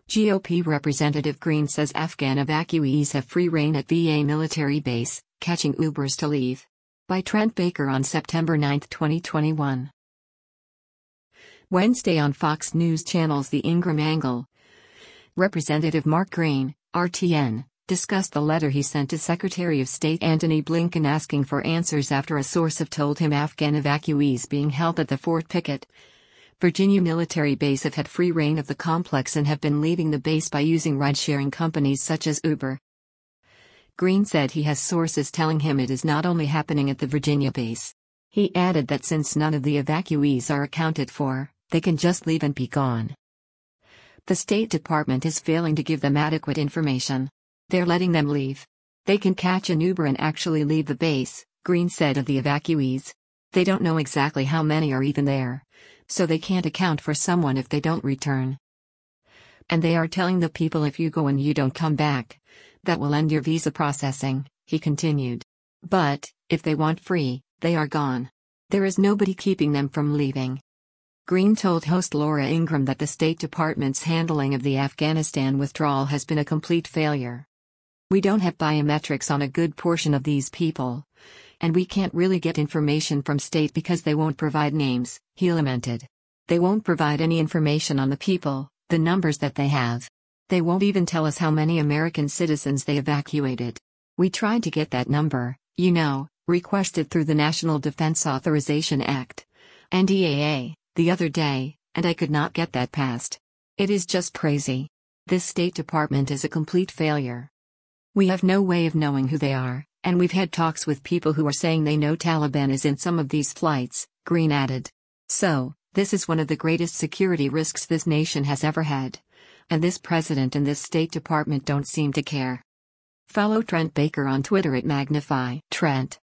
GOP Representative Green says Afghan evacuees have free reign at VA military base, catching Ubers to leave. By Trent Baker on September 9, 2021. Wednesday on Fox News Channel's The Ingraham Angle, Representative Mark Green, RTN, discussed the letter he sent to Secretary of State Antony Blinken asking for answers after a source have told him Afghan evacuees being held at the Fort Pickett, Virginia military base have had free reign of the complex and have been leaving the base by using ride-sharing companies such as Uber. Green said he has sources telling him it is not only happening at the Virginia base. He added that since none of the evacuees are accounted for, they can just leave and be gone. The State Department is failing to give them adequate information. They're letting them leave. They can catch an Uber and actually leave the base, Green said of the evacuees. They don't know exactly how many are even there, so they can't account for someone if they don't return. And they are telling the people if you go and you don't come back, that will end your visa processing, he continued. But, if they want free, they are gone. There is nobody keeping them from leaving. Green told host Laura Ingraham that the State Department's handling of the Afghanistan withdrawal has been a complete failure. We don't have biometrics on a good portion of these people. And we can't really get information from state because they won't provide names, he lamented. They won't provide any information on the people, the numbers that they have. They won't even tell us how many American citizens they evacuated. We tried to get that number, requested through the National Defense Authorization Act, NDAA, the other day, and I could not get that passed. It is just crazy. This State Department is a complete failure. We have no way of knowing who they are, and we've had talks with people who are saying they know Taliban is in some of these flights, Green added. So, this is one of the greatest security risks this nation has ever had. And this president and this State Department don't seem to care. Follow Trent Baker on Twitter at Magnify Trent.